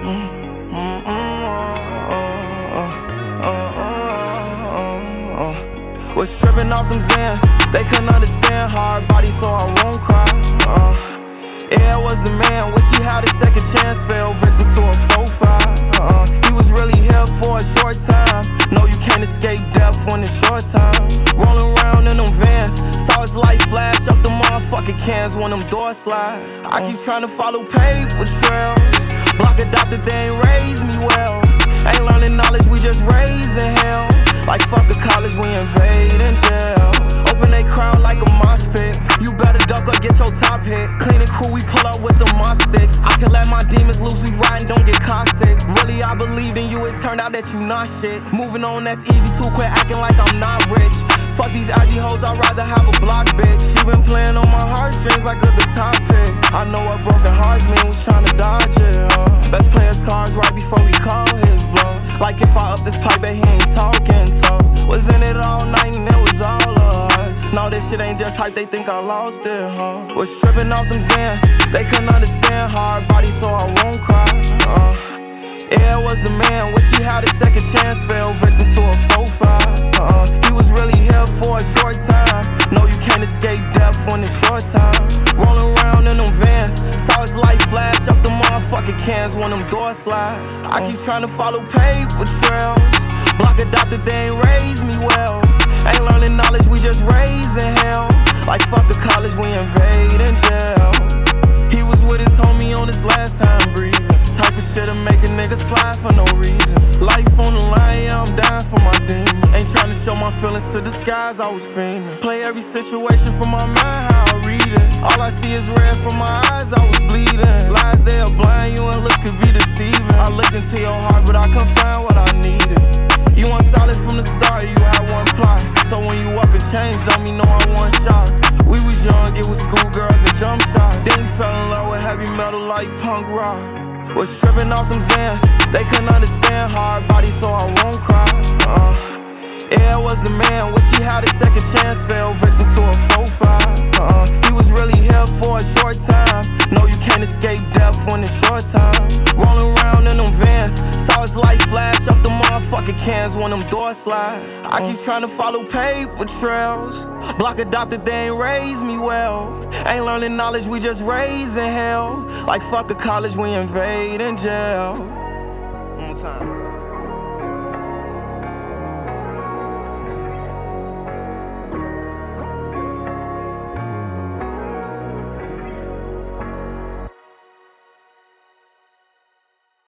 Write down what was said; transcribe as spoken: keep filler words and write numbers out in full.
Was tripping off them Zans, they couldn't understand hard body, so I won't cry. Uh, yeah, I was the man, wish he had a second chance, fell victim to a four five. Uh, he was really here for a short time. No, you can't escape death when it's short time. Rolling around in them Vans, saw his light flash up the motherfucking cans when them doors slide. I keep trying to follow paper trails. Block adopted, they ain't raised me well. Ain't learning knowledge, we just raising hell. Like fuck the college, we invade in jail. Open they crowd like a mosh pit. You better duck or get your top hit. Clean and cool, we pull up with the mop sticks. I can let my demons loose, we riding, don't get caught sick. Really, I believed in you, it turned out that you not shit. Moving on, that's easy too, quit acting like I'm not rich. Fuck these I G hoes, I'd rather have a block bitch. She been playing on my heartstrings like a guitar pick. I know what broken hearts mean, was trying to dodge it. Uh. Best play his cards right before we call his blow. Like if I up this pipe, bet he ain't talking tough. Was in it all night and it was all of us. No, this shit ain't just hype, they think I lost it, huh? Was tripping off them Zans, they couldn't understand hard body, so I won't cry. Uh, yeah, I was the man, wish he had a second chance, fell victim to a four five. Uh, he was really here for a short time. No, you can't escape death when it's short time. Rolling around in them Vans, saw his light flash up the motherfucking cans when them doors slide. I keep trying to follow paper trails. Block adopted, they ain't raised me well. Ain't learning knowledge, we just raising hell. Like fuck the college, we invade in jail. He was with his homie on his last time breathing. Type of shit'll make a nigga slide for no reason. Life on the line, yeah, I'm dying for my demon. Ain't trying to show my feelings to the skies, I was fiending. Play every situation from my mind, how I read it. All I see is red from my eyes, I was bleeding. Lies, they are blind, you and look could be deceiving. I looked into your heart, but I couldn't find what I needed. You want solid from the start, you had one plot. So when you up and changed, don't mean no I one shot. We was young, it was schoolgirls and jump shots. Then we fell in love with heavy metal like punk rock. Was tripping off them Zans, they couldn't understand hard body, so I won't cry. Uh, yeah, I was the man, wish he had a second chance, fell victim to a four five. Uh, he was really here for a short time. No, you can't escape death when it's short time. Rolling around in them Vans, saw his light flash up the motherfucking cans when them doors slide. I keep trying to follow paper trails. Block adopted, they ain't raised me well. Ain't learning knowledge, we just raising hell. Like fuck the college, we invade in jail. One more time.